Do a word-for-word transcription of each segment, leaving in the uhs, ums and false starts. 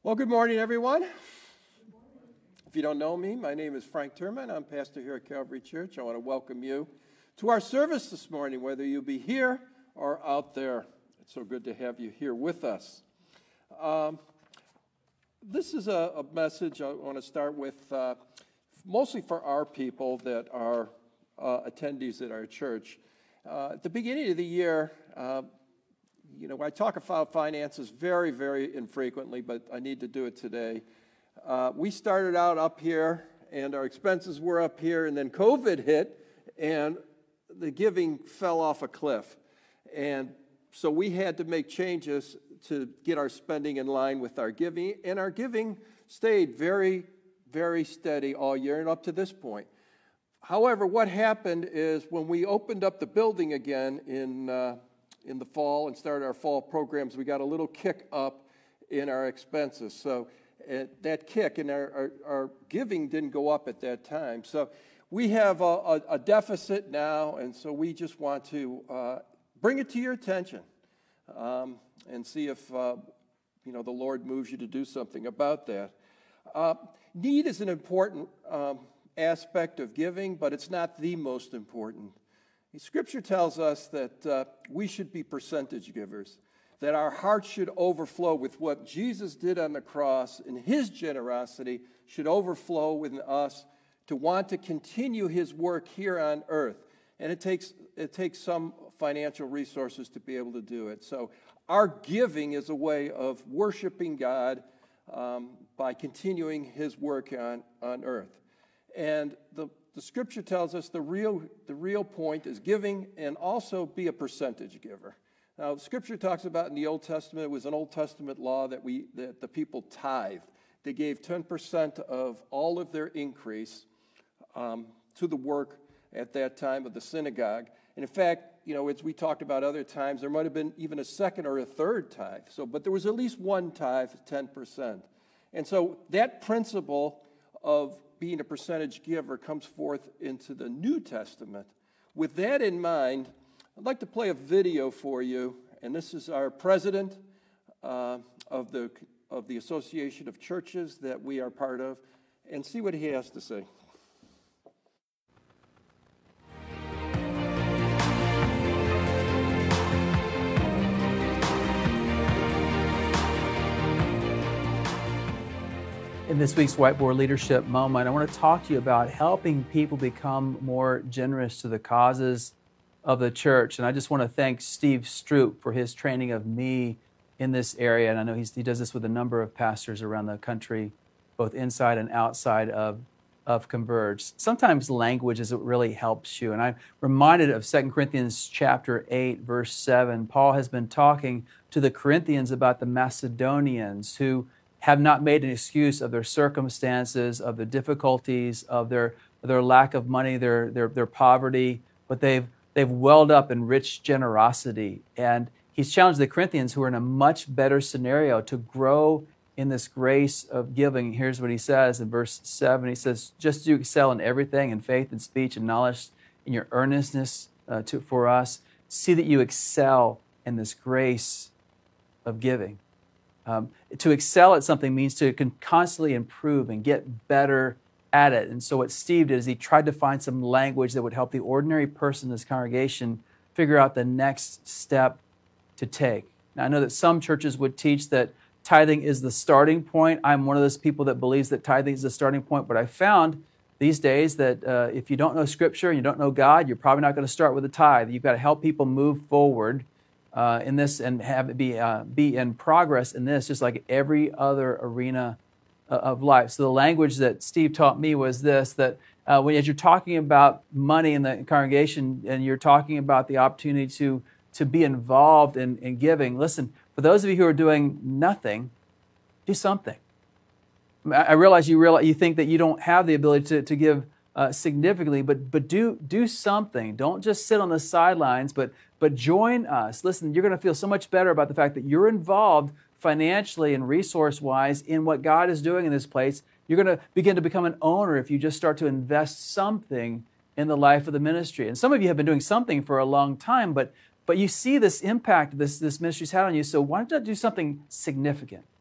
Well, good morning, everyone. If you don't know me, my name is Frank Turman. I'm pastor here at Calvary Church. I want to welcome you to our service this morning, whether you be here or out there. It's so good to have you here with us. Um, this is a, a message I want to start with, uh, mostly for our people that are uh, attendees at our church. Uh, at the beginning of the year, uh, You know, I talk about finances very, very infrequently, but I need to do it today. Uh, we started out up here, and our expenses were up here, and then COVID hit, and the giving fell off a cliff. And so we had to make changes to get our spending in line with our giving, and our giving stayed very, very steady all year and up to this point. However, what happened is when we opened up the building again in uh, in the fall and started our fall programs, we got a little kick up in our expenses. So uh, that kick in our, our, our giving didn't go up at that time. So we have a, a, a deficit now, and so we just want to uh, bring it to your attention um, and see if uh, you know the Lord moves you to do something about that. Uh, need is an important um, aspect of giving, but it's not the most important. Scripture tells us that uh, we should be percentage givers, that our hearts should overflow with what Jesus did on the cross, and his generosity should overflow within us to want to continue his work here on earth. And it takes it takes some financial resources to be able to do it. So our giving is a way of worshiping God um, by continuing his work on, on earth. And the The Scripture tells us the real the real point is giving and also be a percentage giver. Now, the Scripture talks about in the Old Testament, it was an Old Testament law that we that the people tithed. They gave ten percent of all of their increase um, to the work at that time of the synagogue. And in fact, you know, as we talked about other times, there might have been even a second or a third tithe. So, but there was at least one tithe, ten percent. And so that principle of being a percentage giver comes forth into the New Testament. With that in mind, I'd like to play a video for you, and this is our president uh, of the of the Association of Churches that we are part of, and see what he has to say. In this week's Whiteboard Leadership Moment, I want to talk to you about helping people become more generous to the causes of the church. And I just want to thank Steve Stroop for his training of me in this area. And I know he's, he does this with a number of pastors around the country, both inside and outside of, of Converge. Sometimes language is what really helps you. And I'm reminded of Second Corinthians chapter eight, verse seven. Paul has been talking to the Corinthians about the Macedonians who have not made an excuse of their circumstances, of their difficulties, of their their lack of money, their their their poverty, but they've they've welled up in rich generosity. And he's challenged the Corinthians, who are in a much better scenario, to grow in this grace of giving. Here's what he says in verse seven. He says, just as you excel in everything, in faith and speech and knowledge, in your earnestness uh, to, for us, see that you excel in this grace of giving. Um, to excel at something means to can constantly improve and get better at it. And so what Steve did is he tried to find some language that would help the ordinary person in this congregation figure out the next step to take. Now, I know that some churches would teach that tithing is the starting point. I'm one of those people that believes that tithing is the starting point, but I found these days that uh, if you don't know Scripture and you don't know God, you're probably not going to start with a tithe. You've got to help people move forward Uh, in this and have it be uh, be in progress in this, just like every other arena uh, of life. So the language that Steve taught me was this: that uh, when as you're talking about money in the congregation and you're talking about the opportunity to to be involved in, in giving, listen. For those of you who are doing nothing, do something. I realize you realize you think that you don't have the ability to to give uh, significantly, but but do do something. Don't just sit on the sidelines, but but join us. Listen, you're going to feel so much better about the fact that you're involved financially and resource-wise in what God is doing in this place. You're going to begin to become an owner if you just start to invest something in the life of the ministry. And some of you have been doing something for a long time, but but you see this impact this this ministry's had on you. So why don't you do something significant?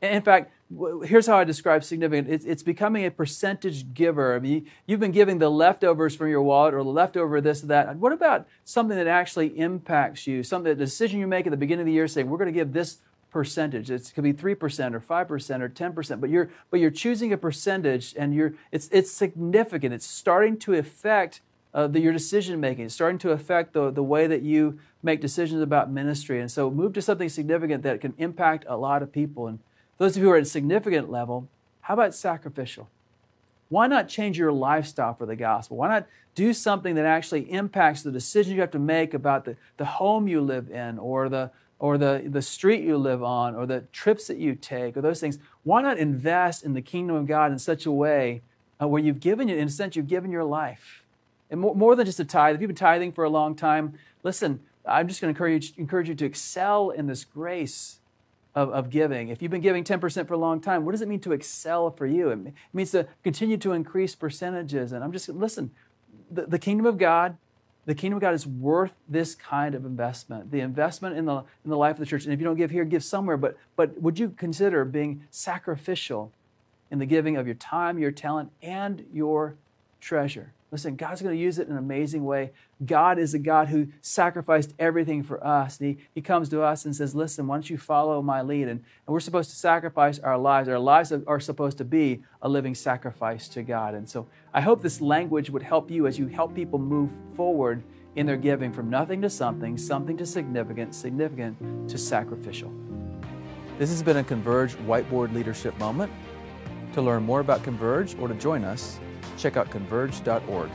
In fact, here's how I describe significant. It's, it's becoming a percentage giver. I mean, you've been giving the leftovers from your wallet or the leftover this or that. What about something that actually impacts you? Something, a decision you make at the beginning of the year saying, we're going to give this percentage. It could be three percent or five percent or ten percent, but you're but you're choosing a percentage, and you're it's it's significant. It's starting to affect uh, the, your decision making. It's starting to affect the, the way that you make decisions about ministry. And so move to something significant that can impact a lot of people. And those of you who are at a significant level, how about sacrificial? Why not change your lifestyle for the gospel? Why not do something that actually impacts the decisions you have to make about the, the home you live in, or the or the, the street you live on, or the trips that you take, or those things? Why not invest in the kingdom of God in such a way uh, where you've given, in a sense, you've given your life? And more, more than just a tithe. If you've been tithing for a long time, listen, I'm just going to encourage, encourage you to excel in this grace of, of giving. If you've been giving ten percent for a long time, what does it mean to excel for you? It means to continue to increase percentages. And I'm just, listen, the, the kingdom of God, The kingdom of God is worth this kind of investment, the investment in the in the life of the church. And if you don't give here, give somewhere. But but would you consider being sacrificial in the giving of your time, your talent, and your treasure? Listen, God's going to use it in an amazing way. God is a God who sacrificed everything for us. And he, he comes to us and says, listen, why don't you follow my lead? And, and we're supposed to sacrifice our lives. Our lives are supposed to be a living sacrifice to God. And so I hope this language would help you as you help people move forward in their giving from nothing to something, something to significant, significant to sacrificial. This has been a Converge Whiteboard Leadership Moment. To learn more about Converge or to join us, check out converge dot org.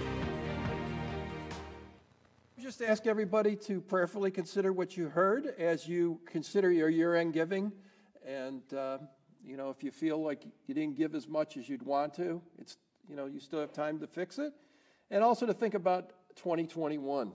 Just ask everybody to prayerfully consider what you heard as you consider your year-end giving. And, uh, you know, if you feel like you didn't give as much as you'd want to, it's, you know, you still have time to fix it. And also to think about twenty twenty-one.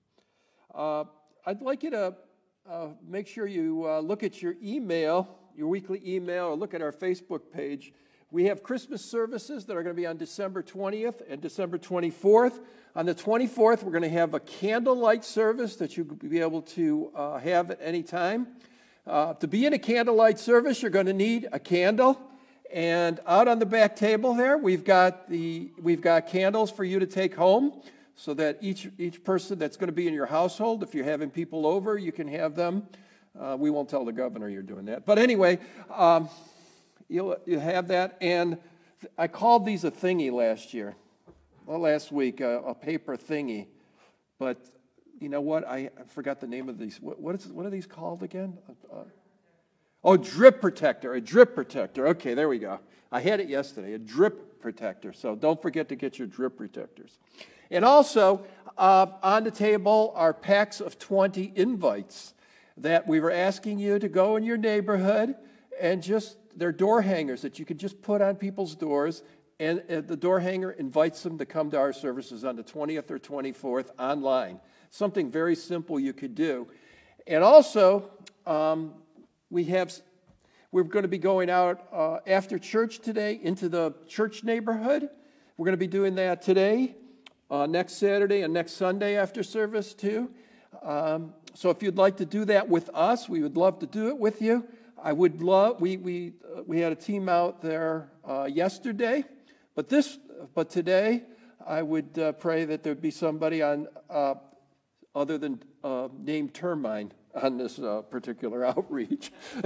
Uh, I'd like you to uh, make sure you uh, look at your email, your weekly email, or look at our Facebook page. We have Christmas services that are going to be on December twentieth and December twenty-fourth. On the twenty-fourth, we're going to have a candlelight service that you'll be able to uh, have at any time. Uh, to be in a candlelight service, you're going to need a candle. And out on the back table there, we've got the we've got candles for you to take home, so that each each person that's going to be in your household, if you're having people over, you can have them. Uh, we won't tell the governor you're doing that. But anyway, um, you'll, you'll have that. And I called these a thingy last year. Well, last week, a, a paper thingy. But you know what? I, I forgot the name of these. What, what, is, what are these called again? Uh, oh, drip protector. A drip protector. Okay, there we go. I had it yesterday. A drip protector. So don't forget to get your drip protectors. And also, uh, on the table are packs of twenty invites that we were asking you to go in your neighborhood and just, they're door hangers that you could just put on people's doors, and uh, the door hanger invites them to come to our services on the twentieth or twenty-fourth online. Something very simple you could do. And also, um, we have, we're going to be going out uh, after church today into the church neighborhood. We're going to be doing that today, uh, next Saturday, and next Sunday after service too. Um, so if you'd like to do that with us, we would love to do it with you. I would love. We we uh, we had a team out there uh, yesterday, but this but today I would uh, pray that there'd be somebody on uh, other than uh, named Termine on this uh, particular outreach.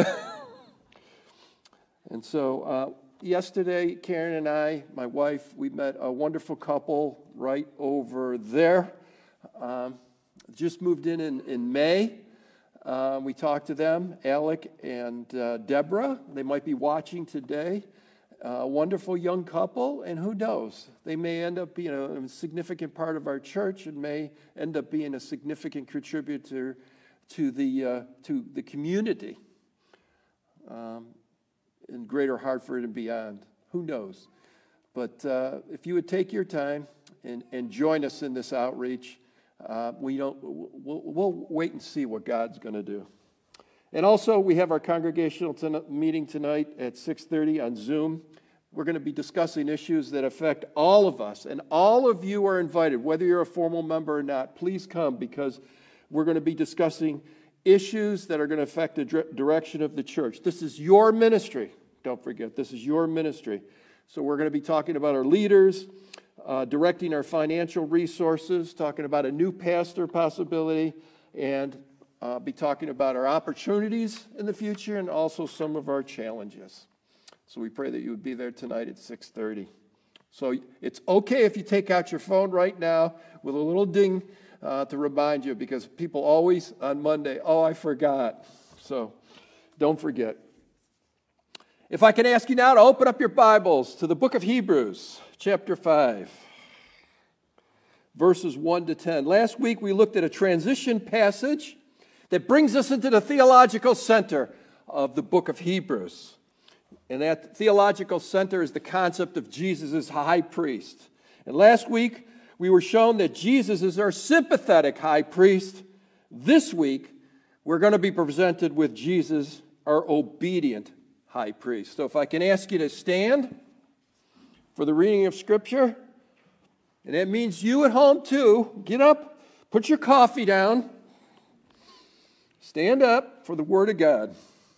And so uh, yesterday, Karen and I, my wife, we met a wonderful couple right over there. Um, just moved in in, in May. Uh, we talked to them, Alec and uh, Deborah. They might be watching today. A uh, wonderful young couple, and who knows? They may end up being a, a significant part of our church, and may end up being a significant contributor to the uh, to the community um, in Greater Hartford and beyond. Who knows? But uh, if you would take your time and, and join us in this outreach, uh, we don't. We'll, we'll wait and see what God's going to do. And also, we have our congregational ten- meeting tonight at six thirty on Zoom. We're going to be discussing issues that affect all of us, and all of you are invited, whether you're a formal member or not. Please come, because we're going to be discussing issues that are going to affect the dire- direction of the church. This is your ministry. Don't forget, this is your ministry. So we're going to be talking about our leaders, uh, directing our financial resources, talking about a new pastor possibility, and uh, be talking about our opportunities in the future and also some of our challenges. So we pray that you would be there tonight at six thirty. So it's okay if you take out your phone right now with a little ding uh, to remind you, because people always on Monday, oh, I forgot. So don't forget. If I can ask you now to open up your Bibles to the book of Hebrews, chapter five, verses one to ten. Last week we looked at a transition passage that brings us into the theological center of the book of Hebrews. And that theological center is the concept of Jesus as high priest. And last week, we were shown that Jesus is our sympathetic high priest. This week, we're going to be presented with Jesus, our obedient high priest. So if I can ask you to stand for the reading of Scripture, and that means you at home too, get up, put your coffee down, stand up for the Word of God.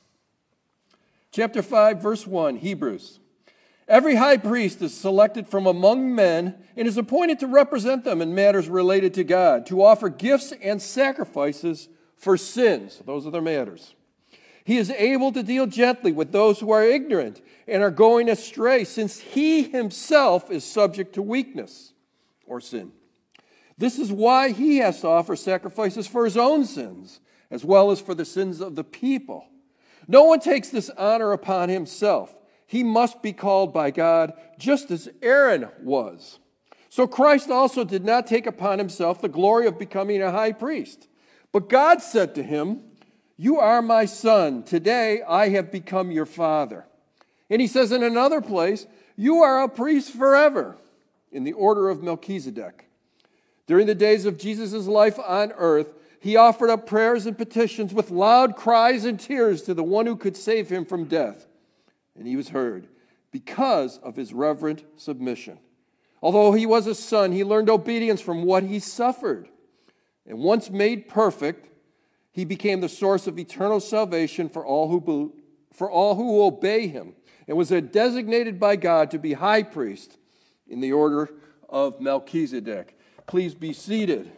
Chapter five, verse one, Hebrews. Every high priest is selected from among men and is appointed to represent them in matters related to God, to offer gifts and sacrifices for sins. Those are their matters. He is able to deal gently with those who are ignorant and are going astray, since he himself is subject to weakness or sin. This is why he has to offer sacrifices for his own sins, as well as for the sins of the people. No one takes this honor upon himself. He must be called by God, just as Aaron was. So Christ also did not take upon himself the glory of becoming a high priest. But God said to him, "You are my son. Today I have become your father." And he says in another place, "You are a priest forever," in the order of Melchizedek. During the days of Jesus' life on earth, he offered up prayers and petitions with loud cries and tears to the one who could save him from death. And he was heard because of his reverent submission. Although he was a son, he learned obedience from what he suffered. And once made perfect, he became the source of eternal salvation for all who, for all who obey him, and was designated by God to be high priest in the order of Melchizedek. Please be seated.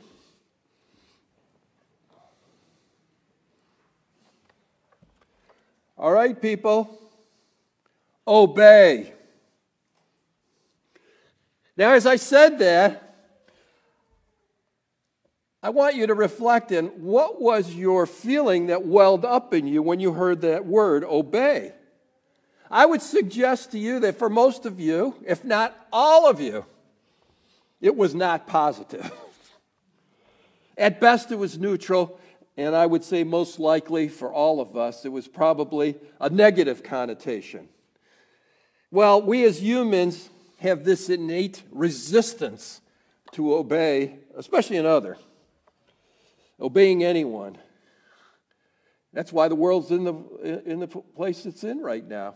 All right, people, obey. Now, as I said that, I want you to reflect in what was your feeling that welled up in you when you heard that word, obey. I would suggest to you that for most of you, if not all of you, it was not positive. At best, it was neutral. And I would say most likely for all of us, it was probably a negative connotation. Well, we as humans have this innate resistance to obey, especially another, obeying anyone. That's why the world's in the, in the place it's in right now.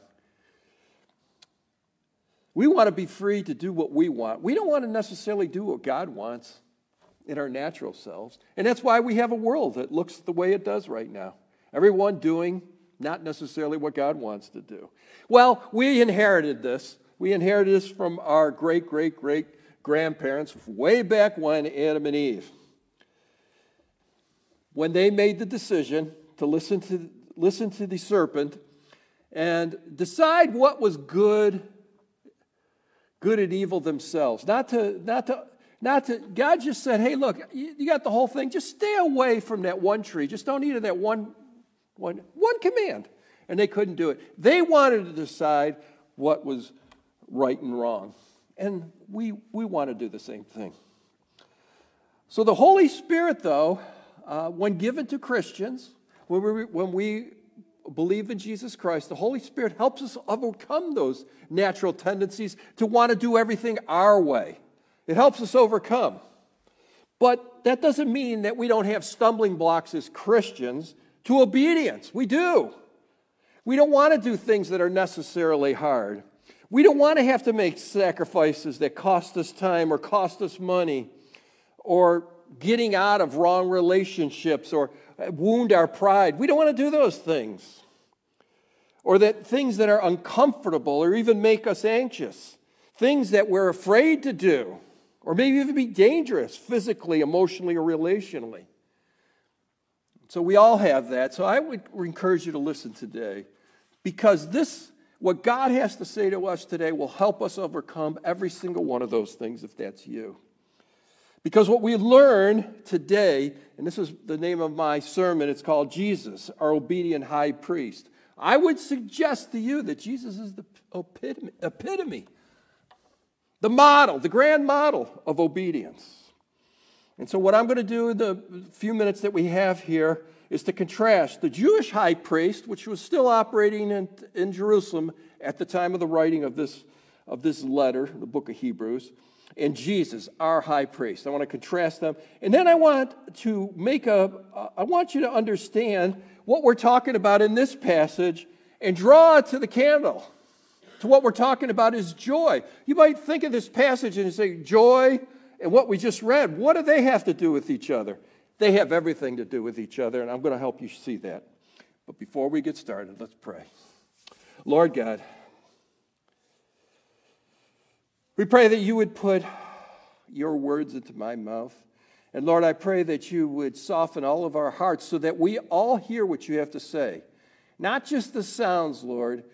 We want to be free to do what we want. We don't want to necessarily do what God wants in our natural selves. And that's why we have a world that looks the way it does right now. Everyone doing not necessarily what God wants to do. Well, we inherited this. We inherited this from our great, great, great grandparents way back when, Adam and Eve. When they made the decision to listen to, listen to the serpent and decide what was good, good and evil themselves. Not to, not to, Not to, God just said, hey, look, you, you got the whole thing. Just stay away from that one tree. Just don't eat of that one, one, one command. And they couldn't do it. They wanted to decide what was right and wrong. And we, we want to do the same thing. So the Holy Spirit, though, uh, when given to Christians, when we, when we believe in Jesus Christ, the Holy Spirit helps us overcome those natural tendencies to want to do everything our way. It helps us overcome. But that doesn't mean that we don't have stumbling blocks as Christians to obedience. We do. We don't want to do things that are necessarily hard. We don't want to have to make sacrifices that cost us time or cost us money or getting out of wrong relationships or wound our pride. We don't want to do those things. Or that things that are uncomfortable or even make us anxious. Things that we're afraid to do. Or maybe even be dangerous physically, emotionally, or relationally. So we all have that. So I would encourage you to listen today. Because this, what God has to say to us today will help us overcome every single one of those things if that's you. Because what we learn today, and this is the name of my sermon, it's called Jesus, our obedient high priest. I would suggest to you that Jesus is the epitome, epitome, the model, the grand model of obedience. And so what I'm going to do in the few minutes that we have here is to contrast the Jewish high priest, which was still operating in, in Jerusalem at the time of the writing of this, of this letter, the book of Hebrews, and Jesus, our high priest. I want to contrast them. And then I want to make a, I want you to understand what we're talking about in this passage and draw it to the candle, to what we're talking about is joy. You might think of this passage and say, joy and what we just read, what do they have to do with each other? They have everything to do with each other, and I'm going to help you see that. But before we get started, let's pray. Lord God, we pray that you would put your words into my mouth. And Lord, I pray that you would soften all of our hearts so that we all hear what you have to say. Not just the sounds, Lord,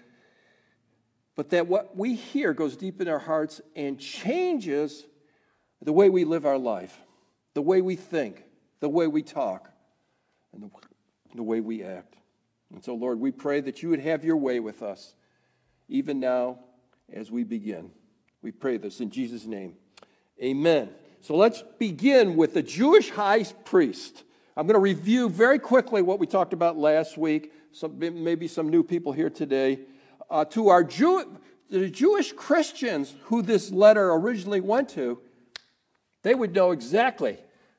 but that what we hear goes deep in our hearts and changes the way we live our life, the way we think, the way we talk, and the, the way we act. And so, Lord, we pray that you would have your way with us, even now as we begin. We pray this in Jesus' name. Amen. So let's begin with the Jewish high priest. I'm going to review very quickly what we talked about last week. Some, maybe some new people here today. Uh, to our Jew, the Jewish Christians who this letter originally went to, they would know exactly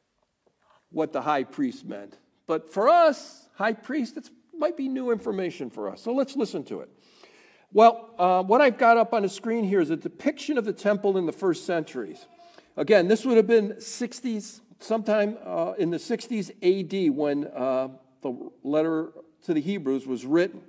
what the high priest meant. But for us, high priest, it might be new information for us. So let's listen to it. Well, uh, what I've got up on the screen here is a depiction of the temple in the first centuries. Again, this would have been sixties, sometime uh, in the sixties A D when uh, the letter to the Hebrews was written.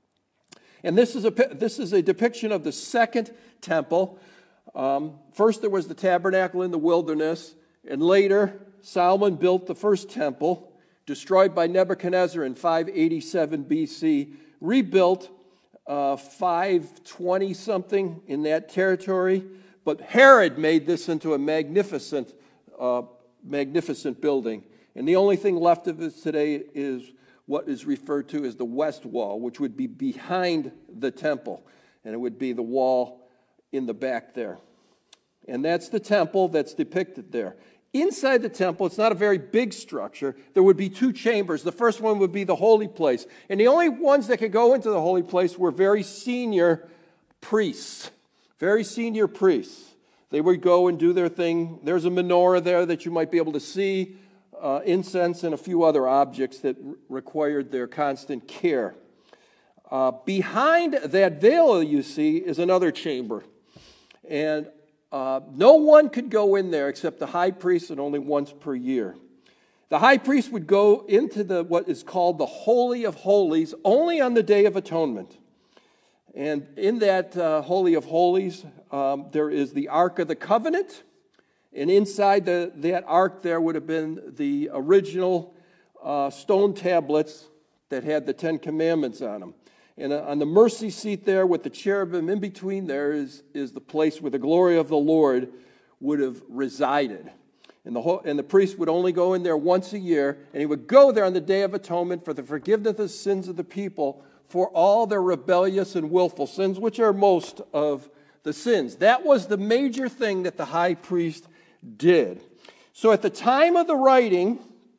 And this is a this is a depiction of the second temple. Um, first, there was the tabernacle in the wilderness, and later Solomon built the first temple, destroyed by Nebuchadnezzar in five eighty-seven B C, rebuilt Uh, five twenty something in that territory, but Herod made this into a magnificent, uh, magnificent building. And the only thing left of it today is what is referred to as the West Wall, which would be behind the temple, and it would be the wall in the back there. And that's the temple that's depicted there. Inside the temple, it's not a very big structure. There would be two chambers. The first one would be the holy place. And the only ones that could go into the holy place were very senior priests. Very senior priests. They would go and do their thing. There's a menorah there that you might be able to see, uh, incense and a few other objects that r- required their constant care. Uh, behind that veil you see is another chamber. And Uh, no one could go in there except the high priest, and only once per year. The high priest would go into the what is called the Holy of Holies only on the Day of Atonement. And in that uh, Holy of Holies, um, there is the Ark of the Covenant. And inside the, that ark there would have been the original uh, stone tablets that had the Ten Commandments on them. And on the mercy seat there with the cherubim in between there is, is the place where the glory of the Lord would have resided. And the, whole, and the priest would only go in there once a year, and he would go there on the Day of Atonement for the forgiveness of sins of the people for all their rebellious and willful sins, which are most of the sins. That was the major thing that the high priest did. So at the time of the writing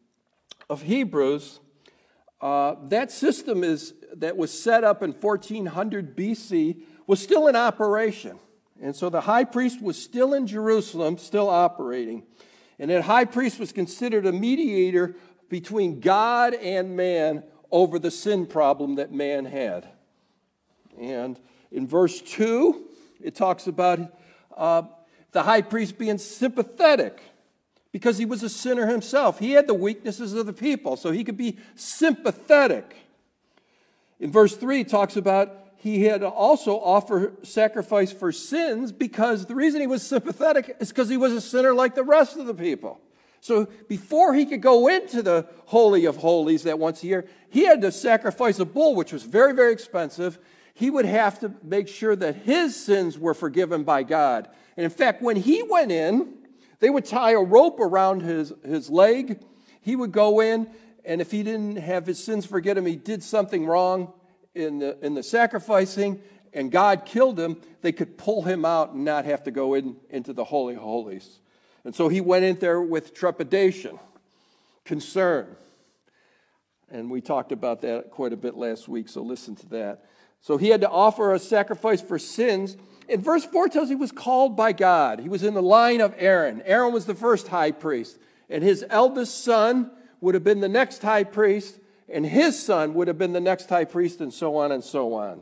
of Hebrews, uh, that system is that was set up in fourteen hundred B C was still in operation. And so the high priest was still in Jerusalem, still operating. And that high priest was considered a mediator between God and man over the sin problem that man had. And in verse two, it talks about uh, the high priest being sympathetic because he was a sinner himself. He had the weaknesses of the people, so he could be sympathetic. In verse three, it talks about he had to also offer sacrifice for sins because the reason he was sympathetic is because he was a sinner like the rest of the people. So before he could go into the Holy of Holies that once a year, he had to sacrifice a bull, which was very, very expensive. He would have to make sure that his sins were forgiven by God. And in fact, when he went in, they would tie a rope around his, his leg. He would go in, and if he didn't have his sins forgiven, he did something wrong in the, in the sacrificing, and God killed him, they could pull him out and not have to go in into the Holy of Holies. And so he went in there with trepidation, concern. And we talked about that quite a bit last week, so listen to that. So he had to offer a sacrifice for sins. And verse four tells he was called by God. He was in the line of Aaron. Aaron was the first high priest, and his eldest son would have been the next high priest, and his son would have been the next high priest, and so on and so on.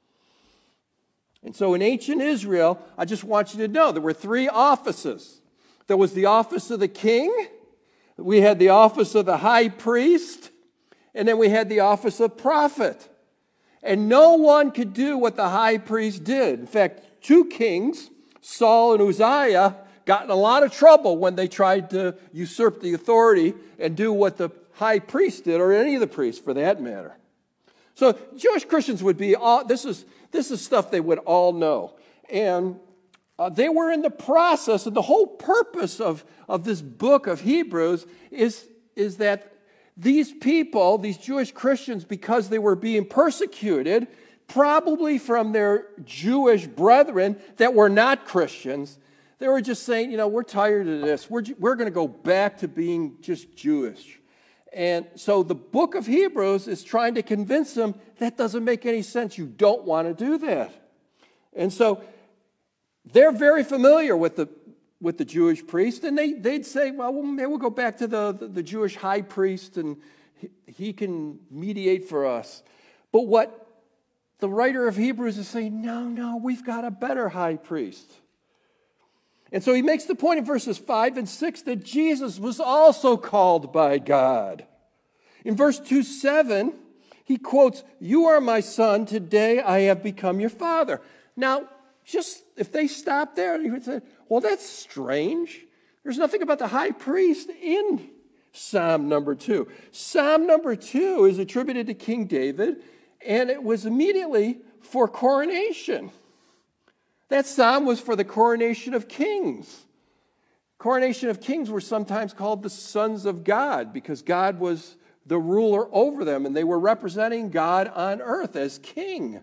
And so in ancient Israel, I just want you to know there were three offices. There was the office of the king, we had the office of the high priest, and then we had the office of prophet. And no one could do what the high priest did. In fact, two kings, Saul and Uzziah, got in a lot of trouble when they tried to usurp the authority and do what the high priest did, or any of the priests for that matter. So Jewish Christians would be, all, this is this is stuff they would all know. And uh, they were in the process, and the whole purpose of, of this book of Hebrews is, is that these people, these Jewish Christians, because they were being persecuted, probably from their Jewish brethren that were not Christians, they were just saying, you know, we're tired of this. We're, we're going to go back to being just Jewish. And so the book of Hebrews is trying to convince them that doesn't make any sense. You don't want to do that. And so they're very familiar with the with the Jewish priest, and they, they'd say, well, maybe we'll go back to the, the, the Jewish high priest, and he, he can mediate for us. But what the writer of Hebrews is saying, no, no, we've got a better high priest. And so he makes the point in verses five and six that Jesus was also called by God. In verse two seven, he quotes, "You are my son, today I have become your father." Now, just if they stop there, you would say, well, that's strange. There's nothing about the high priest in Psalm number two. Psalm number two is attributed to King David, and it was immediately for coronation. That psalm was for the coronation of kings. Coronation of kings were sometimes called the sons of God because God was the ruler over them, and they were representing God on earth as king.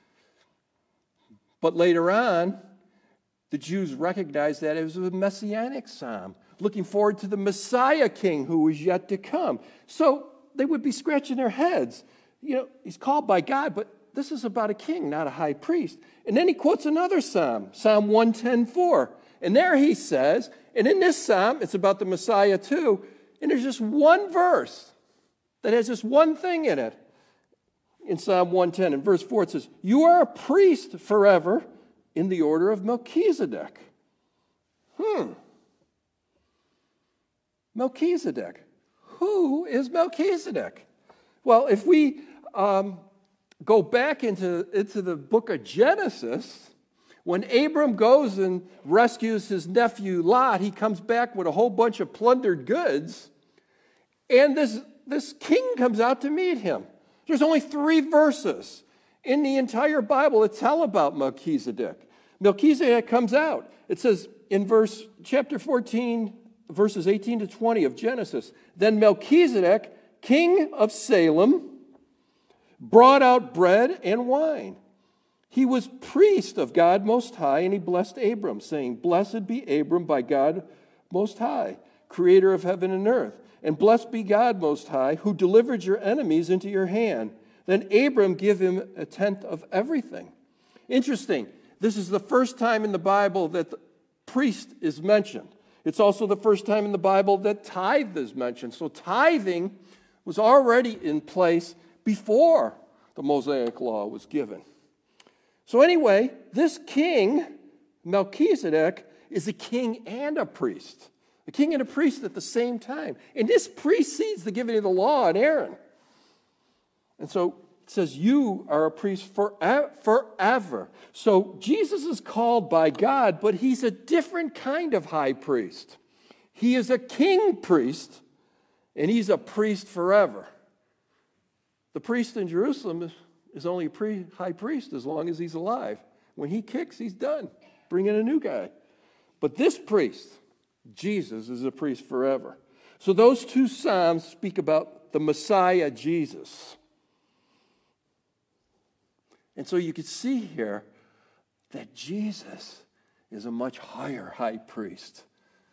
But later on, the Jews recognized that it was a messianic psalm, looking forward to the Messiah king who was yet to come. So they would be scratching their heads. You know, he's called by God, but this is about a king, not a high priest. And then he quotes another psalm, Psalm one ten four. And there he says, and in this psalm, it's about the Messiah too, and there's just one verse that has just one thing in it. In Psalm one ten, in verse four, it says, "You are a priest forever in the order of Melchizedek." Hmm. Melchizedek. Who is Melchizedek? Well, if we um, go back into, into the book of Genesis, when Abram goes and rescues his nephew Lot, he comes back with a whole bunch of plundered goods, and this, this king comes out to meet him. There's only three verses in the entire Bible that tell about Melchizedek. Melchizedek comes out. It says in verse chapter fourteen, verses eighteen to twenty of Genesis, "Then Melchizedek, king of Salem, brought out bread and wine. He was priest of God Most High, and he blessed Abram, saying, 'Blessed be Abram by God Most High, creator of heaven and earth. And blessed be God Most High, who delivered your enemies into your hand.' Then Abram gave him a tenth of everything." Interesting. This is the first time in the Bible that the priest is mentioned. It's also the first time in the Bible that tithe is mentioned. So tithing was already in place before the Mosaic law was given. So anyway, this king, Melchizedek, is a king and a priest. A king and a priest at the same time. And this precedes the giving of the law on Aaron. And so it says, you are a priest forever. So Jesus is called by God, but he's a different kind of high priest. He is a king priest, and he's a priest forever. The priest in Jerusalem is, is only a pre, high priest as long as he's alive. When he kicks, he's done. Bring in a new guy. But this priest, Jesus, is a priest forever. So those two Psalms speak about the Messiah, Jesus. And so you can see here that Jesus is a much higher high priest,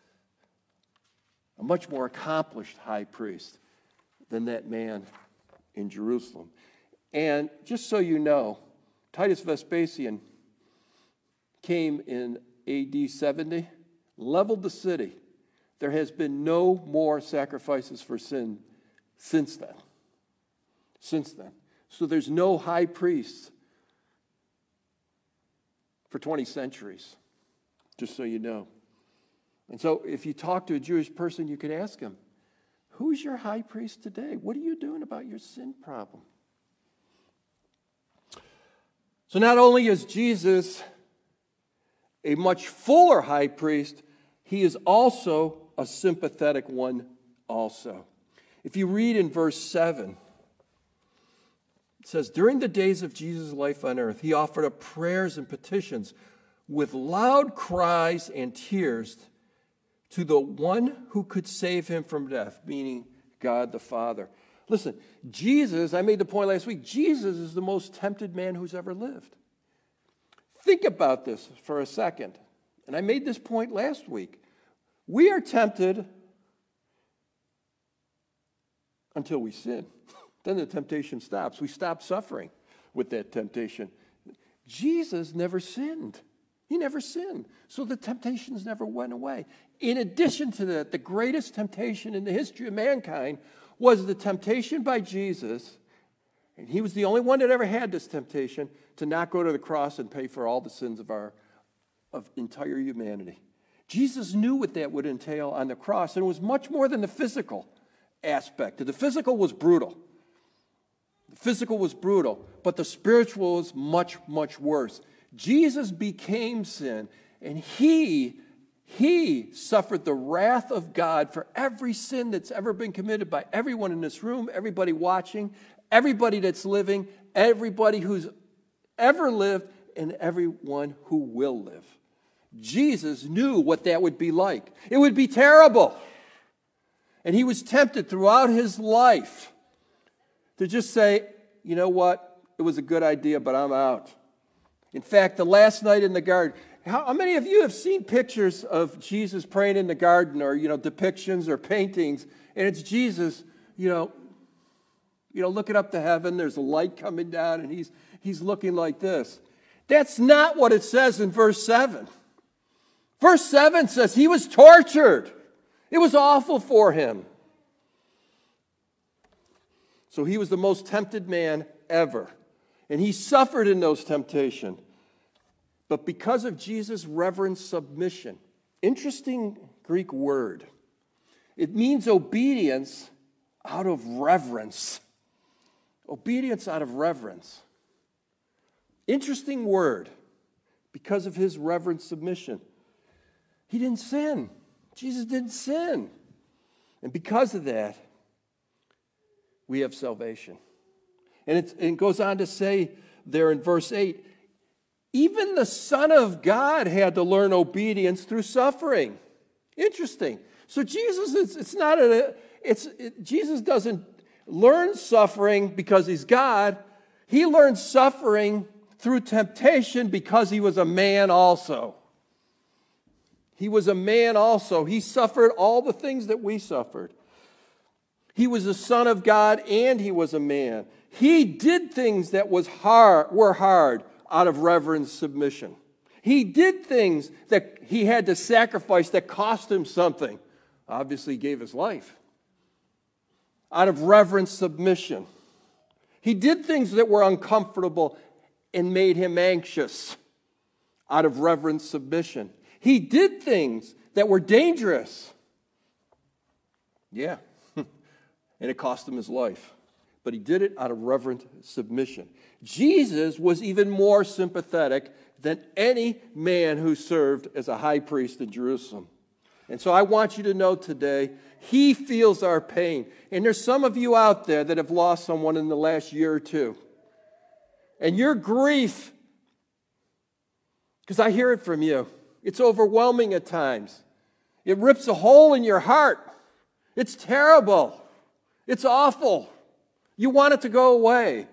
a much more accomplished high priest than that man in Jerusalem. And just so you know, Titus Vespasian came in A D seventy, leveled the city. There has been no more sacrifices for sin since then. Since then. So there's no high priest for twenty centuries, just so you know. And so if you talk to a Jewish person, you could ask him, who's your high priest today? What are you doing about your sin problem? So not only is Jesus a much fuller high priest, he is also a sympathetic one also. If you read in verse seven, it says, during the days of Jesus' life on earth, he offered up prayers and petitions with loud cries and tears to the one who could save him from death, meaning God the Father. Listen, Jesus, I made the point last week, Jesus is the most tempted man who's ever lived. Think about this for a second. And I made this point last week. We are tempted until we sin. Then the temptation stops. We stop suffering with that temptation. Jesus never sinned. He never sinned. So the temptations never went away. In addition to that, the greatest temptation in the history of mankind was the temptation by Jesus, and he was the only one that ever had this temptation, to not go to the cross and pay for all the sins of our of entire humanity. Jesus knew what that would entail on the cross, and it was much more than the physical aspect. The physical was brutal. The physical was brutal, but the spiritual was much, much worse. Jesus became sin, and he, he suffered the wrath of God for every sin that's ever been committed by everyone in this room, everybody watching, everybody that's living, everybody who's ever lived, and everyone who will live. Jesus knew what that would be like. It would be terrible. And he was tempted throughout his life to just say, you know what, it was a good idea, but I'm out. In fact, the last night in the garden, how, how many of you have seen pictures of Jesus praying in the garden, or, you know, depictions or paintings, and it's Jesus, you know, you know, looking up to heaven, there's a light coming down, and he's he's looking like this. That's not what it says in verse seven. Verse seven says he was tortured. It was awful for him. So he was the most tempted man ever. And he suffered in those temptations. But because of Jesus' reverent submission, interesting Greek word, it means obedience out of reverence. Obedience out of reverence. Interesting word, because of his reverent submission. He didn't sin. Jesus didn't sin. And because of that, we have salvation. And it, it goes on to say there in verse eight, even the Son of God had to learn obedience through suffering. Interesting. So Jesus, is, it's not a, it's it, Jesus doesn't learn suffering because he's God. He learned suffering through temptation because he was a man also. He was a man also. He suffered all the things that we suffered. He was the Son of God and he was a man. He did things that was hard, were hard out of reverent submission. He did things that he had to sacrifice that cost him something. Obviously, he gave his life out of reverent submission. He did things that were uncomfortable and made him anxious out of reverent submission. He did things that were dangerous Yeah. And it cost him his life. But he did it out of reverent submission. Jesus was even more sympathetic than any man who served as a high priest in Jerusalem. And so I want you to know today, he feels our pain. And there's some of you out there that have lost someone in the last year or two. And your grief, because I hear it from you, it's overwhelming at times. It rips a hole in your heart. It's terrible. It's awful. You want it to go away.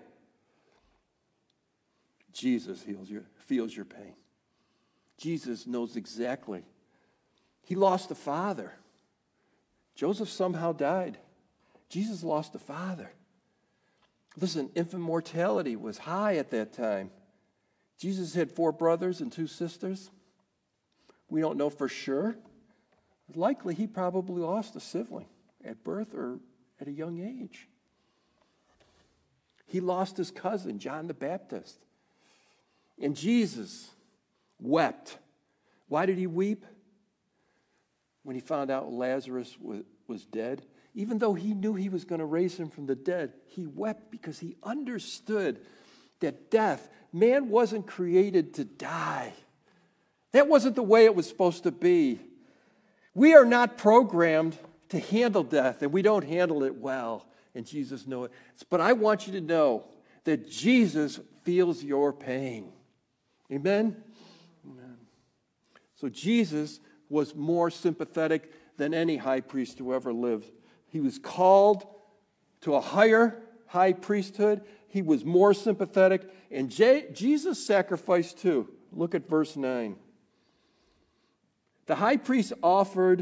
Jesus heals your, feels your pain. Jesus knows exactly. He lost a father. Joseph somehow died. Jesus lost a father. Listen, infant mortality was high at that time. Jesus had four brothers and two sisters. We don't know for sure. Likely he probably lost a sibling at birth or at a young age. He lost his cousin, John the Baptist. And Jesus wept. Why did he weep? When he found out Lazarus was, was dead, even though he knew he was going to raise him from the dead, he wept because he understood that death, man wasn't created to die. That wasn't the way it was supposed to be. We are not programmed to handle death, and we don't handle it well. And Jesus knows it. But I want you to know that Jesus feels your pain. Amen? Amen. So Jesus was more sympathetic than any high priest who ever lived. He was called to a higher high priesthood. He was more sympathetic. And J- Jesus sacrificed too. Look at verse nine. The high priest offered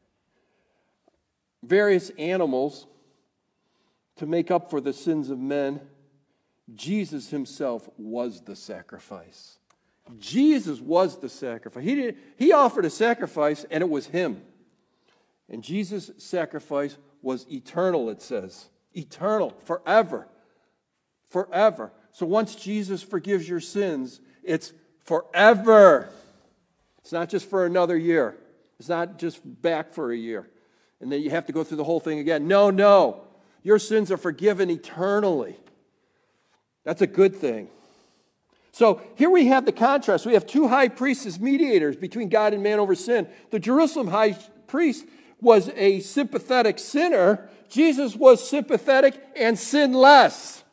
various animals to make up for the sins of men. Jesus himself was the sacrifice. Jesus was the sacrifice. He did, he offered a sacrifice, and it was him. And Jesus' sacrifice was eternal, it says. Eternal, forever. Forever. So once Jesus forgives your sins, it's forever. It's not just for another year. It's not just back for a year. And then you have to go through the whole thing again. No, no. Your sins are forgiven eternally. That's a good thing. So here we have the contrast. We have two high priests as mediators between God and man over sin. The Jerusalem high priest was a sympathetic sinner. Jesus was sympathetic and sinless.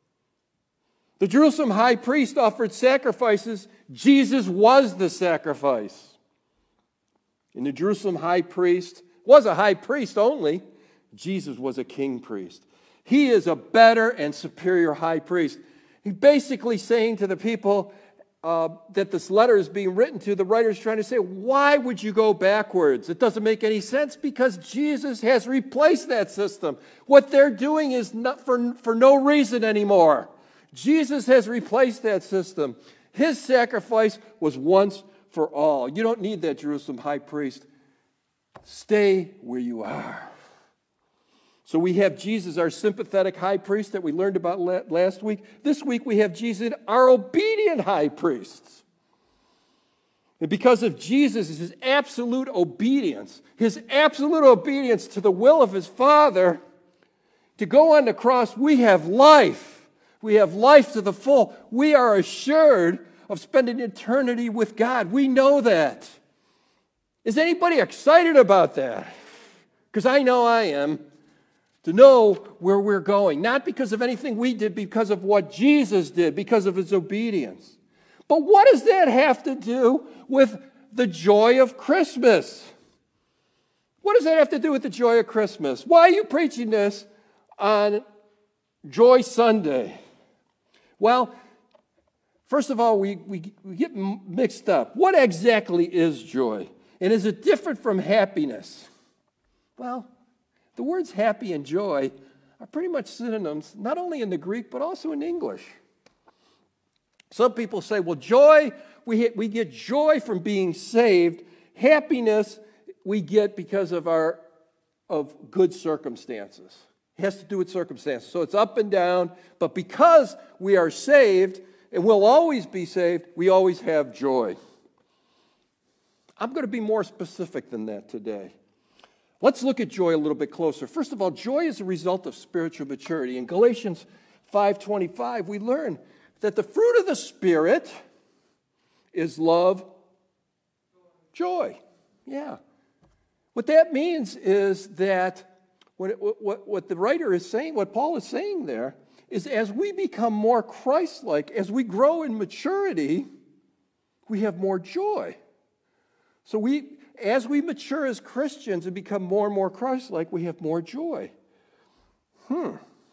The Jerusalem high priest offered sacrifices. Jesus was the sacrifice. And the Jerusalem high priest was a high priest only. Jesus was a king priest. He is a better and superior high priest. He's basically saying to the people uh, that this letter is being written to, the writer's trying to say, why would you go backwards? It doesn't make any sense because Jesus has replaced that system. What they're doing is not for, for no reason anymore. Jesus has replaced that system. His sacrifice was once for all. You don't need that Jerusalem high priest. Stay where you are. So we have Jesus, our sympathetic high priest that we learned about last week. This week we have Jesus, our obedient high priest. And because of Jesus, his absolute obedience, his absolute obedience to the will of his Father, to go on the cross, we have life. We have life to the full. We are assured of spending eternity with God. We know that. Is anybody excited about that? Because I know I am. To know where we're going. Not because of anything we did, because of what Jesus did, because of his obedience. But what does that have to do with the joy of Christmas? What does that have to do with the joy of Christmas? Why are you preaching this on Joy Sunday? Well, first of all, we, we, we get mixed up. What exactly is joy? And is it different from happiness? Well, the words happy and joy are pretty much synonyms, not only in the Greek, but also in English. Some people say, well, joy, we, we get joy from being saved. Happiness, we get because of our of good circumstances. It has to do with circumstances. So it's up and down, but because we are saved, and we'll always be saved, we always have joy. I'm going to be more specific than that today. Let's look at joy a little bit closer. First of all, joy is a result of spiritual maturity. In Galatians five twenty-five, we learn that the fruit of the Spirit is love, joy. Yeah. What that means is that what, what, what the writer is saying, what Paul is saying there, is as we become more Christ-like, as we grow in maturity, we have more joy. So we, as we mature as Christians and become more and more Christ-like, we have more joy. Hmm.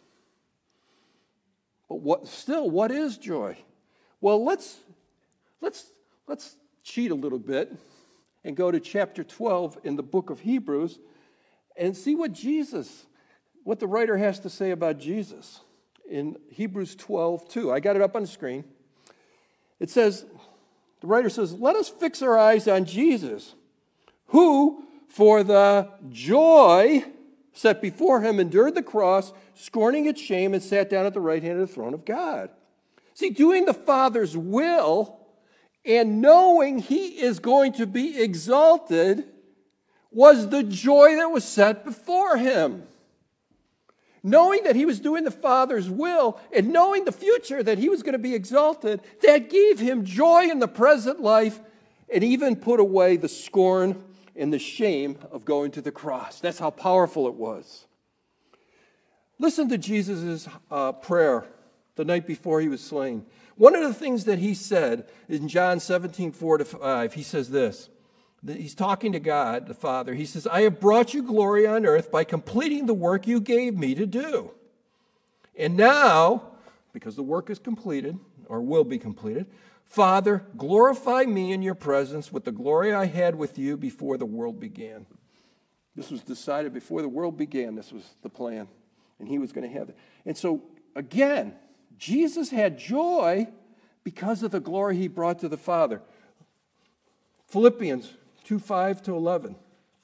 But what still, what is joy? Well, let's let's let's cheat a little bit and go to chapter twelve in the book of Hebrews and see what Jesus, what the writer has to say about Jesus in Hebrews twelve two. I got it up on the screen. It says, the writer says, "Let us fix our eyes on Jesus, who for the joy set before him endured the cross, scorning its shame, and sat down at the right hand of the throne of God." See, doing the Father's will and knowing he is going to be exalted was the joy that was set before him. Knowing that he was doing the Father's will and knowing the future that he was going to be exalted, that gave him joy in the present life and even put away the scorn and the shame of going to the cross. That's how powerful it was. Listen to Jesus' uh, prayer the night before he was slain. One of the things that he said in John seventeen, four to five, he says this. He's talking to God, the Father. He says, "I have brought you glory on earth by completing the work you gave me to do. And now, because the work is completed, or will be completed, Father, glorify me in your presence with the glory I had with you before the world began." This was decided before the world began. This was the plan. And he was going to have it. And so, again, Jesus had joy because of the glory he brought to the Father. Philippians two, five to eleven.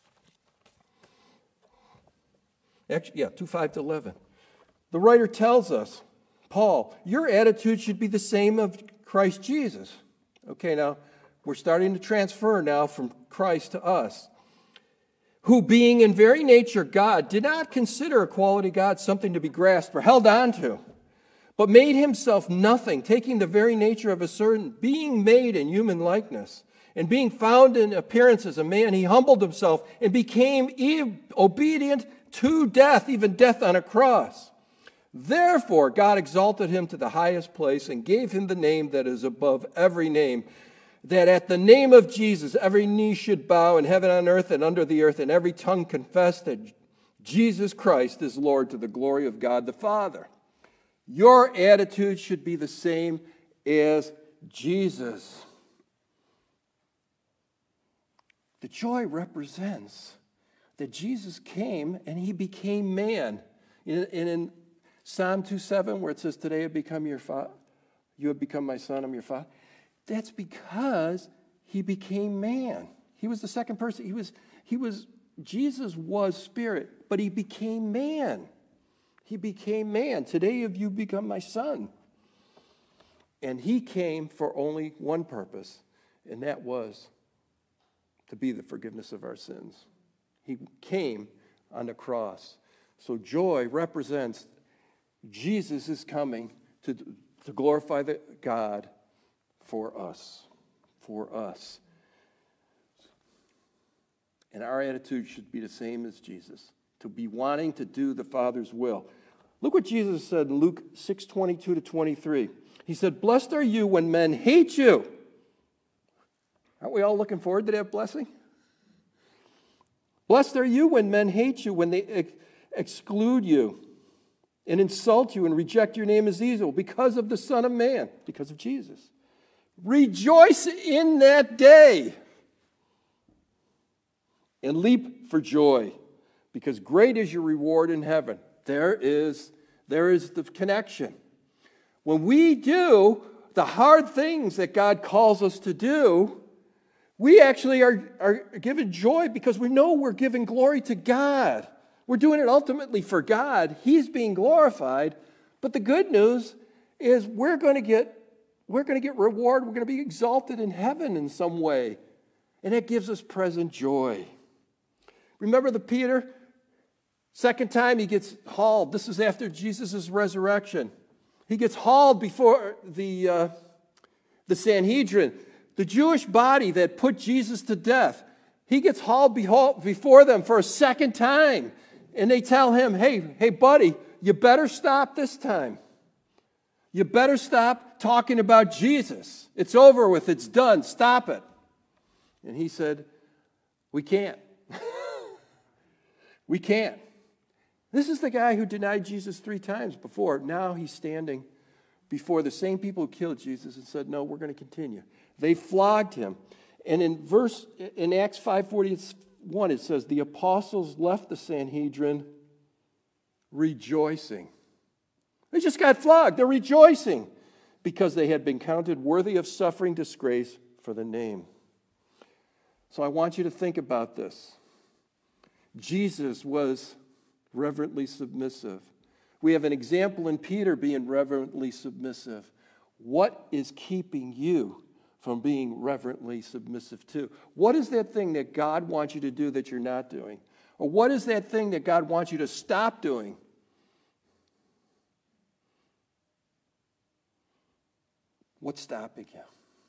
Actually, yeah, two, five to eleven. The writer tells us, Paul, your attitude should be the same of Christ Jesus. Okay, now, we're starting to transfer now from Christ to us. Who, being in very nature God, did not consider equality God something to be grasped or held on to, but made himself nothing, taking the very nature of a servant, being made in human likeness. And being found in appearance as a man, he humbled himself and became obedient to death, even death on a cross. Therefore, God exalted him to the highest place and gave him the name that is above every name, that at the name of Jesus, every knee should bow in heaven, on earth, and under the earth, and every tongue confess that Jesus Christ is Lord, to the glory of God the Father. Your attitude should be the same as Jesus. The joy represents that Jesus came and he became man. In, in, in Psalm two seven, where it says, "Today I become your father, you have become my son, I'm your father." That's because he became man. He was the second person. He was, he was, Jesus was spirit, but he became man. He became man. "Today have you become my son." And he came for only one purpose, and that was to be the forgiveness of our sins. He came on the cross. So joy represents Jesus is coming to, to glorify the God for us. For us. And our attitude should be the same as Jesus, to be wanting to do the Father's will. Look what Jesus said in Luke six, twenty-two to twenty-three. He said, "Blessed are you when men hate you." Aren't we all looking forward to that blessing? "Blessed are you when men hate you, when they ex- exclude you and insult you and reject your name as evil because of the Son of Man," because of Jesus. "Rejoice in that day and leap for joy, because great is your reward in heaven." There is, there is the connection. When we do the hard things that God calls us to do, we actually are, are given joy because we know we're giving glory to God. We're doing it ultimately for God. He's being glorified. But the good news is we're going to get, we're going to get reward. We're going to be exalted in heaven in some way. And that gives us present joy. Remember the Peter? Second time he gets hauled. This is after Jesus' resurrection. He gets hauled before the, uh, the Sanhedrin. The Jewish body that put Jesus to death. He gets hauled before them for a second time. And they tell him, hey, hey, buddy, you better stop this time. You better stop talking about Jesus. It's over with. It's done. Stop it. And he said, we can't. We can't. This is the guy who denied Jesus three times before. Now he's standing before the same people who killed Jesus and said, no, we're going to continue. They flogged him. And in verse in Acts five forty-one, it says, the apostles left the Sanhedrin rejoicing. They just got flogged. They're rejoicing because they had been counted worthy of suffering disgrace for the name. So I want you to think about this. Jesus was reverently submissive. We have an example in Peter being reverently submissive. What is keeping you from being reverently submissive too? What is that thing that God wants you to do that you're not doing? Or what is that thing that God wants you to stop doing? What's stopping you?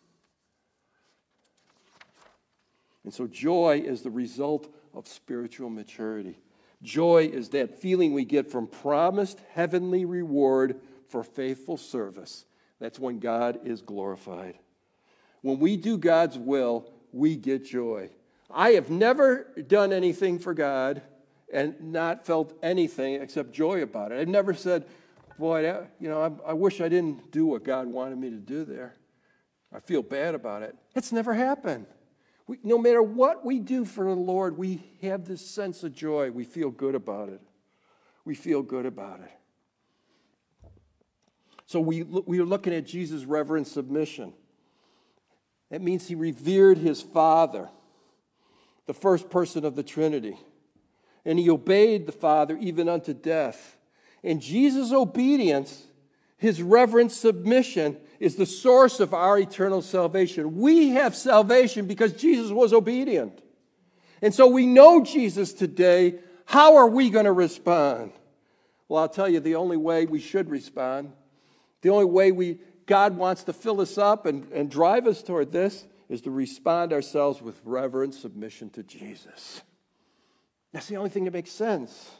And so joy is the result of spiritual maturity. Joy is that feeling we get from promised heavenly reward for faithful service. That's when God is glorified. When we do God's will, we get joy. I have never done anything for God and not felt anything except joy about it. I've never said, boy, you know, I, I wish I didn't do what God wanted me to do there. I feel bad about it. It's never happened. We, no matter what we do for the Lord, we have this sense of joy. We feel good about it. We feel good about it. So we, we are looking at Jesus' reverent submission. That means he revered his Father, the first person of the Trinity. And he obeyed the Father even unto death. And Jesus' obedience, his reverent submission, is the source of our eternal salvation. We have salvation because Jesus was obedient. And so we know Jesus today. How are we going to respond? Well, I'll tell you the only way we should respond, the only way we God wants to fill us up and, and drive us toward this is to respond ourselves with reverent submission to Jesus. That's the only thing that makes sense.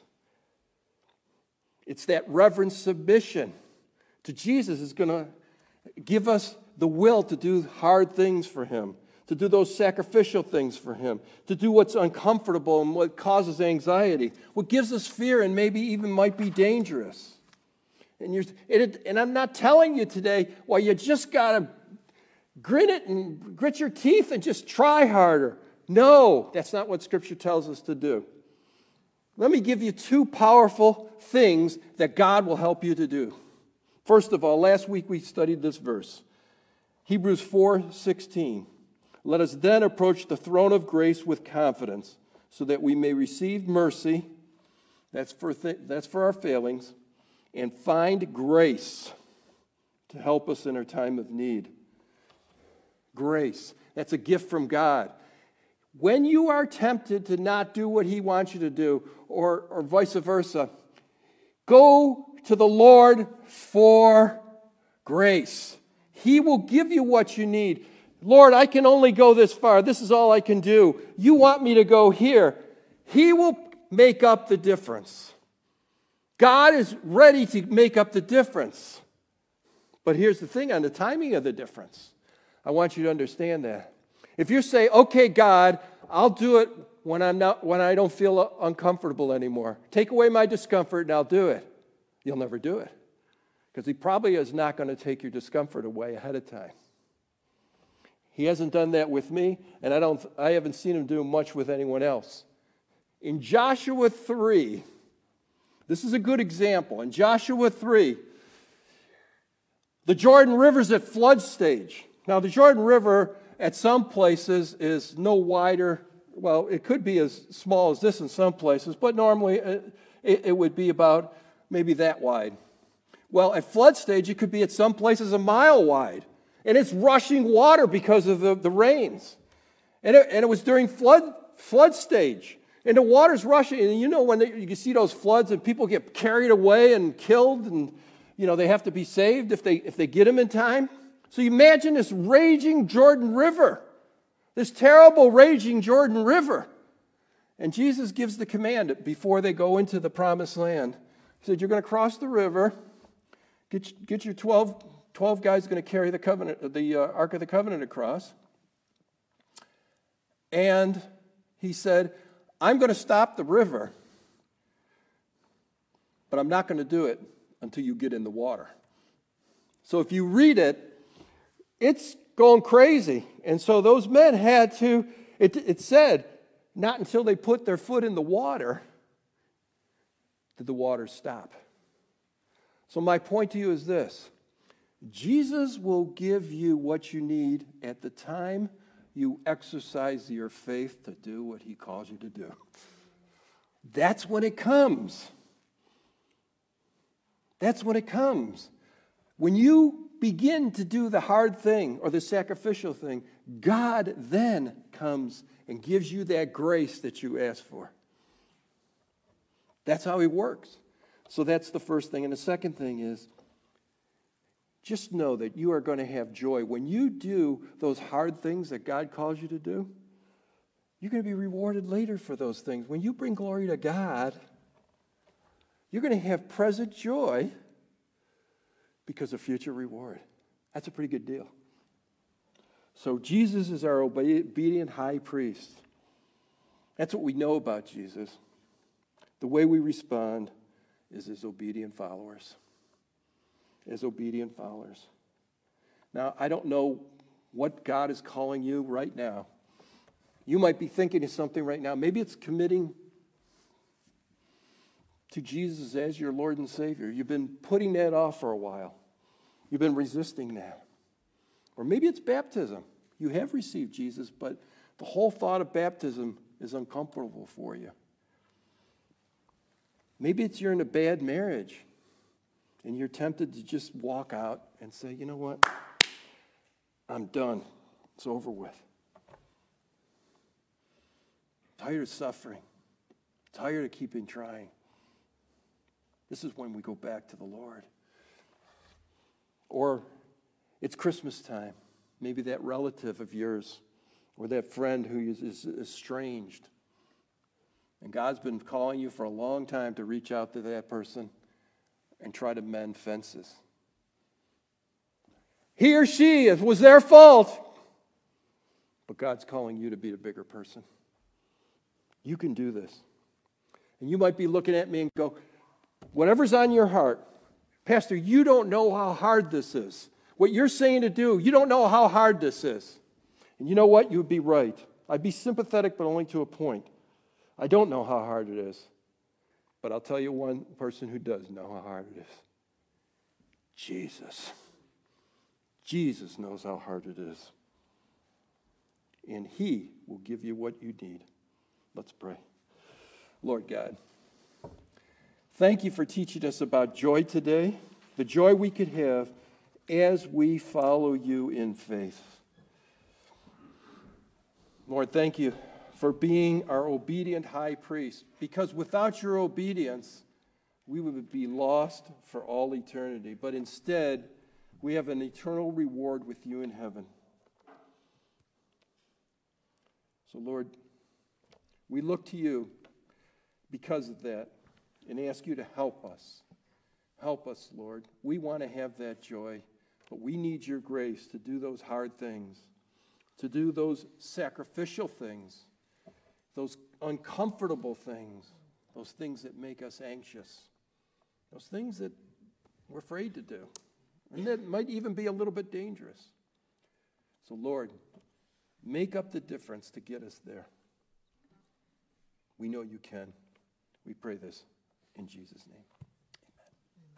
It's that reverent submission to Jesus is going to give us the will to do hard things for him, to do those sacrificial things for him, to do what's uncomfortable and what causes anxiety, what gives us fear and maybe even might be dangerous. And, you're, it, and I'm not telling you today, well, you just got to grin it and grit your teeth and just try harder. No, that's not what Scripture tells us to do. Let me give you two powerful things that God will help you to do. First of all, last week we studied this verse, Hebrews four sixteen. Let us then approach the throne of grace with confidence so that we may receive mercy, that's for, th- that's for our failings, and find grace to help us in our time of need. Grace, that's a gift from God. When you are tempted to not do what he wants you to do, or, or vice versa, go to the Lord for grace. He will give you what you need. Lord, I can only go this far. This is all I can do. You want me to go here. He will make up the difference. God is ready to make up the difference. But here's the thing on the timing of the difference. I want you to understand that. If you say, okay, God, I'll do it when I'm not, when I don't feel uncomfortable anymore. Take away my discomfort and I'll do it. You'll never do it. Because he probably is not going to take your discomfort away ahead of time. He hasn't done that with me, and I don't I haven't seen him do much with anyone else. In Joshua three, this is a good example. In Joshua three, the Jordan River's at flood stage. Now, the Jordan River at some places is no wider. Well, it could be as small as this in some places, but normally it, it would be about maybe that wide. Well, at flood stage, it could be at some places a mile wide. And it's rushing water because of the, the rains. And it, and it was during flood flood stage. And the water's rushing, and you know when they, you see those floods and people get carried away and killed, and you know they have to be saved if they if they get them in time. So you imagine this raging Jordan River, this terrible raging Jordan River. And Jesus gives the command before they go into the promised land. He said, you're going to cross the river, get, get your twelve, twelve guys going to carry the covenant, the uh, Ark of the Covenant across. And he said, I'm going to stop the river, but I'm not going to do it until you get in the water. So if you read it, it's going crazy. And so those men had to, it, it said, not until they put their foot in the water did the water stop. So my point to you is this. Jesus will give you what you need at the time you exercise your faith to do what he calls you to do. That's when it comes. That's when it comes. When you begin to do the hard thing or the sacrificial thing, God then comes and gives you that grace that you ask for. That's how he works. So that's the first thing. And the second thing is, just know that you are going to have joy. When you do those hard things that God calls you to do, you're going to be rewarded later for those things. When you bring glory to God, you're going to have present joy because of future reward. That's a pretty good deal. So Jesus is our obedient high priest. That's what we know about Jesus. The way we respond is as obedient followers. As obedient followers. Now, I don't know what God is calling you right now. You might be thinking of something right now. Maybe it's committing to Jesus as your Lord and Savior. You've been putting that off for a while. You've been resisting that. Or maybe it's baptism. You have received Jesus, but the whole thought of baptism is uncomfortable for you. Maybe it's you're in a bad marriage. And you're tempted to just walk out and say, you know what? I'm done. It's over with. Tired of suffering. Tired of keeping trying. This is when we go back to the Lord. Or it's Christmas time. Maybe that relative of yours or that friend who is, is estranged. And God's been calling you for a long time to reach out to that person and try to mend fences. He or she, it was their fault. But God's calling you to be the bigger person. You can do this. And you might be looking at me and go, whatever's on your heart, Pastor, you don't know how hard this is. What you're saying to do, you don't know how hard this is. And you know what? You would be right. I'd be sympathetic, but only to a point. I don't know how hard it is. But I'll tell you one person who does know how hard it is. Jesus. Jesus knows how hard it is. And he will give you what you need. Let's pray. Lord God, thank you for teaching us about joy today, the joy we could have as we follow you in faith. Lord, thank you for being our obedient high priest, because without your obedience, we would be lost for all eternity. But instead, we have an eternal reward with you in heaven. So, Lord, we look to you because of that and ask you to help us. Help us, Lord. We want to have that joy, but we need your grace to do those hard things, to do those sacrificial things, those uncomfortable things, those things that make us anxious, those things that we're afraid to do, and that might even be a little bit dangerous. So, Lord, make up the difference to get us there. We know you can. We pray this in Jesus' name.